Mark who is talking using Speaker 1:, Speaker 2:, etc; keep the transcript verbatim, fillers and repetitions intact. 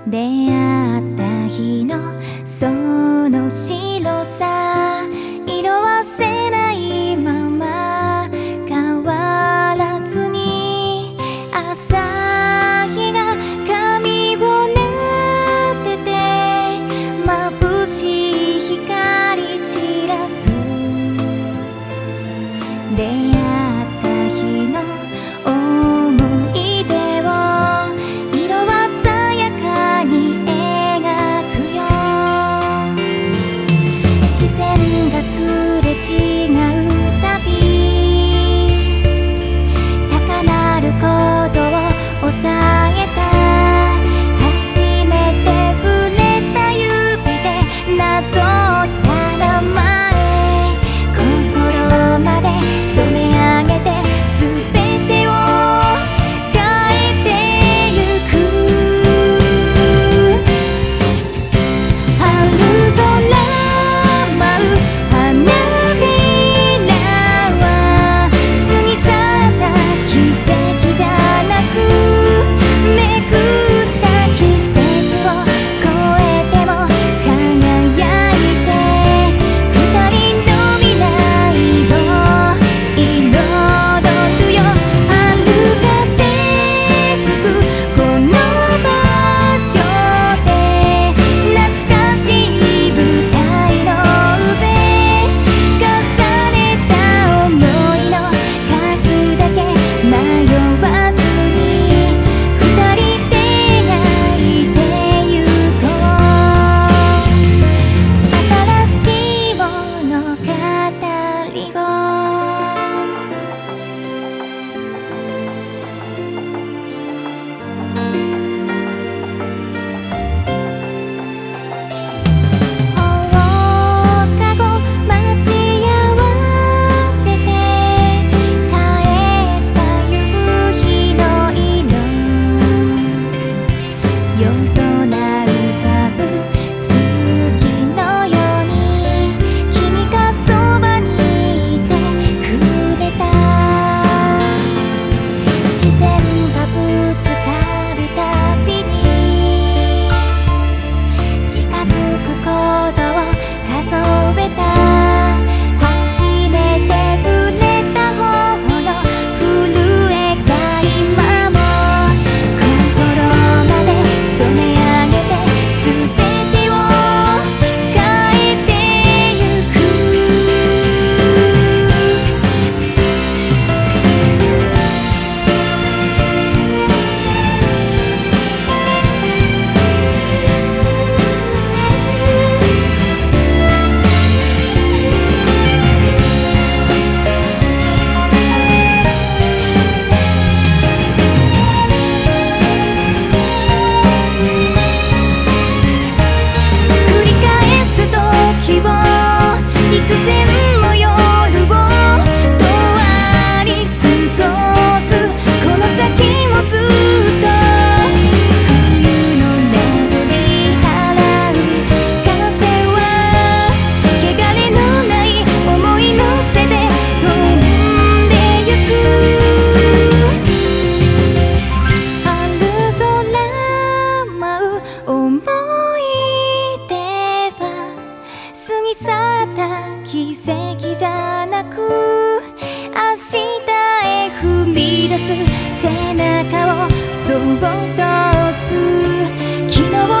Speaker 1: 出会った日のその白さ、色褪せないまま変わらずに、朝日が髪を撫でて眩しい光散らす。出会った日の思い出を色鮮やかに描くよ。視線がすれ違うたび、高鳴る鼓動を抑えた。初めて触れた指でなぞった名前、心まで染め上げて全てを変えてゆく。春空舞う花びらは過ぎ去った奇跡じゃなく、めくった季節を越えても輝いて、二人の未来を彩るよ。春風吹くこの場所で、懐かしい舞台の上、重ねた想いの数だけ迷わずに、二人で描いてゆこう。新しい物語を。放課後待ち合わせて帰った夕日の色、夜空浮かぶ月のように、君がそばにいてくれた。視線がぶつかるたびに近づくことを数えた。初めて触れた頬の震えが今も心まで染め上げて全てを変えてゆく。繰り返す時を幾千も夜を永遠に過ごす。この先もずっと冬の名残払う。風は汚れのない想い乗せて飛んでゆく。春空舞う想い出は過ぎ去った奇跡じゃなく、明日へ踏み出す背中をそっと押す。昨日